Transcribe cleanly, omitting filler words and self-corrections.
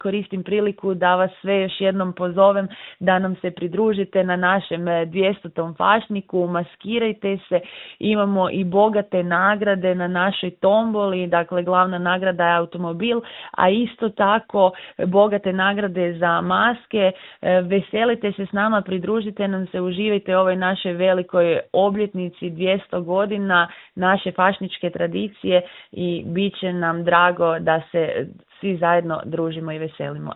koristim priliku da vas sve još jednom pozovem da nam se pridružite na našem 200. fašniku, maskirajte se, imamo i bogate nagrade na našoj tomboli, dakle glavna nagrada je automobil, a isto tako bogate nagrade za maske. Veselite se s nama, pridružite nam se, uživajte ovoj našoj velikoj obljetnici 200 godina naše fašničke tradicije i bit će nam drago da se svi zajedno družimo i veselimo.